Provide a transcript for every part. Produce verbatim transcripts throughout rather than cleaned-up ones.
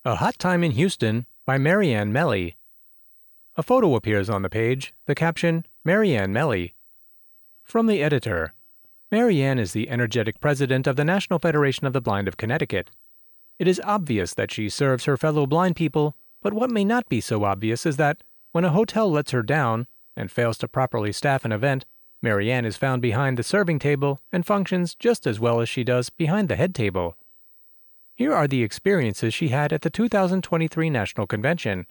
A Hot Time in Houston by Marianne Melly. A photo appears on the page, the caption, Marianne Melly. From the editor. Marianne is the energetic president of the National Federation of the Blind of Connecticut. It is obvious that she serves her fellow blind people, but what may not be so obvious is that, when a hotel lets her down and fails to properly staff an event, Marianne is found behind the serving table and functions just as well as she does behind the head table. Here are the experiences she had at the two thousand twenty-three National Convention.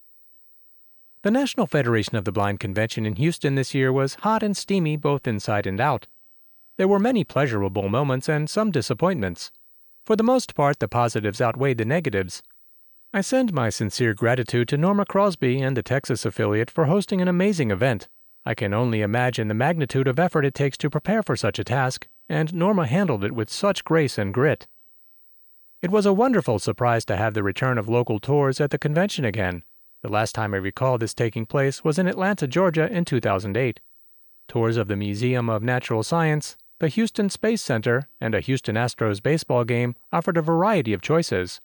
The National Federation of the Blind Convention in Houston this year was hot and steamy both inside and out. There were many pleasurable moments and some disappointments. For the most part, the positives outweighed the negatives. I send my sincere gratitude to Norma Crosby and the Texas affiliate for hosting an amazing event. I can only imagine the magnitude of effort it takes to prepare for such a task, and Norma handled it with such grace and grit. It was a wonderful surprise to have the return of local tours at the convention again. The last time I recall this taking place was in Atlanta, Georgia in two thousand eight. Tours of the Museum of Natural Science, the Houston Space Center, and a Houston Astros baseball game offered a variety of choices.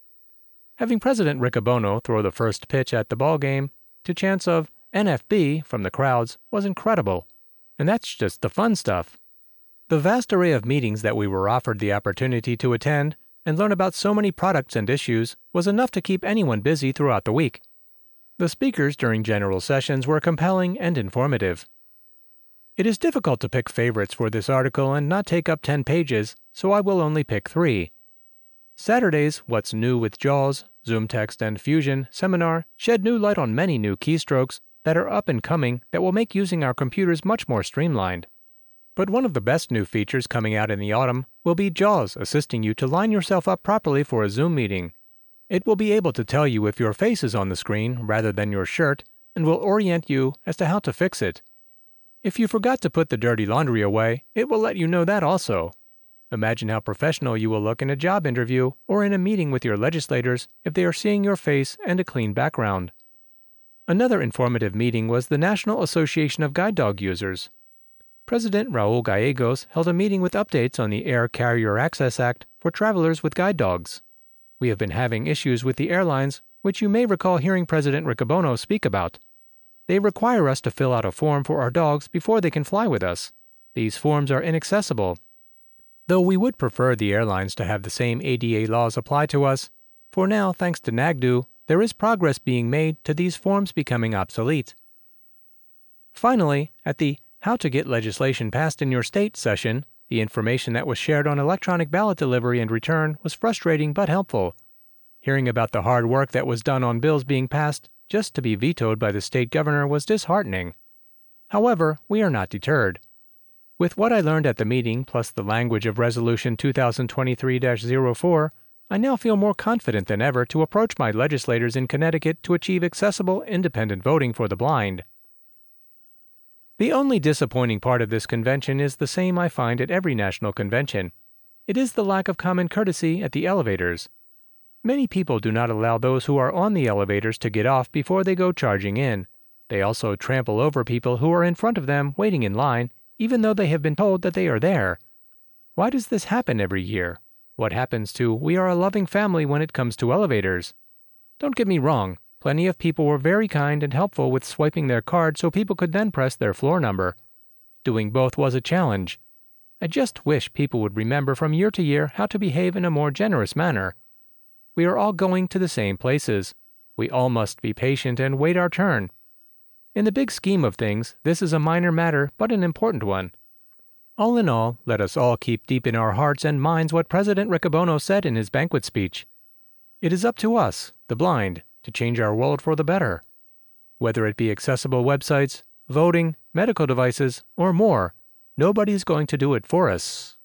Having President Riccobono throw the first pitch at the ball game to chants of N F B from the crowds was incredible. And that's just the fun stuff. The vast array of meetings that we were offered the opportunity to attend and learn about so many products and issues was enough to keep anyone busy throughout the week. The speakers during general sessions were compelling and informative. It is difficult to pick favorites for this article and not take up ten pages, so I will only pick three. Saturday's What's New with JAWS, ZoomText, and Fusion seminar shed new light on many new keystrokes that are up and coming that will make using our computers much more streamlined. But one of the best new features coming out in the autumn will be JAWS assisting you to line yourself up properly for a Zoom meeting. It will be able to tell you if your face is on the screen rather than your shirt and will orient you as to how to fix it. If you forgot to put the dirty laundry away, it will let you know that also. Imagine how professional you will look in a job interview or in a meeting with your legislators if they are seeing your face and a clean background. Another informative meeting was the National Association of Guide Dog Users. President Raul Gallegos held a meeting with updates on the Air Carrier Access Act for travelers with guide dogs. We have been having issues with the airlines, which you may recall hearing President Riccobono speak about. They require us to fill out a form for our dogs before they can fly with us. These forms are inaccessible. Though we would prefer the airlines to have the same A D A laws apply to us, for now, thanks to NAGDU, there is progress being made to these forms becoming obsolete. Finally, at the How to Get Legislation Passed in Your State session, the information that was shared on electronic ballot delivery and return was frustrating but helpful. Hearing about the hard work that was done on bills being passed just to be vetoed by the state governor was disheartening. However, we are not deterred. With what I learned at the meeting plus the language of Resolution two thousand twenty-three dash oh four, I now feel more confident than ever to approach my legislators in Connecticut to achieve accessible, independent voting for the blind. The only disappointing part of this convention is the same I find at every national convention. It is the lack of common courtesy at the elevators. Many people do not allow those who are on the elevators to get off before they go charging in. They also trample over people who are in front of them waiting in line, even though they have been told that they are there. Why does this happen every year? What happens to "we are a loving family" when it comes to elevators? Don't get me wrong. Plenty of people were very kind and helpful with swiping their card so people could then press their floor number. Doing both was a challenge. I just wish people would remember from year to year how to behave in a more generous manner. We are all going to the same places. We all must be patient and wait our turn. In the big scheme of things, this is a minor matter but an important one. All in all, let us all keep deep in our hearts and minds what President Riccobono said in his banquet speech. It is up to us, the blind, to change our world for the better. Whether it be accessible websites, voting, medical devices, or more, nobody's going to do it for us.